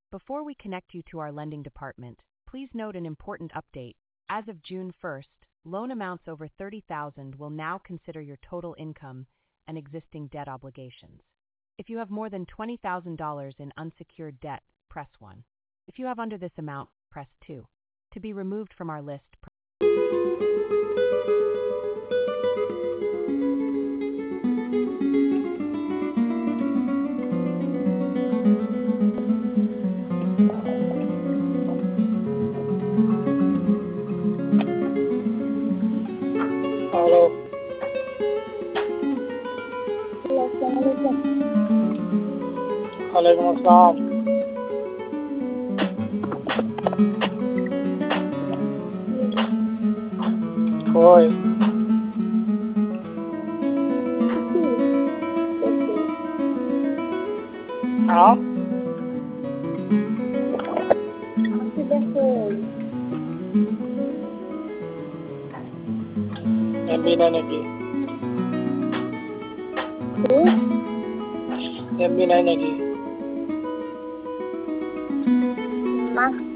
Before we connect you to our lending department, please note an important update. As of June 1st, loan amounts over $30,000 will now consider your total income and existing debt obligations. If you have more than $20,000 in unsecured debt, press 1. If you have under this amount, press 2. To be removed from our list, hello वालेकुम अस्सलाम। कोई हाँ MB नहीं की MB नहीं की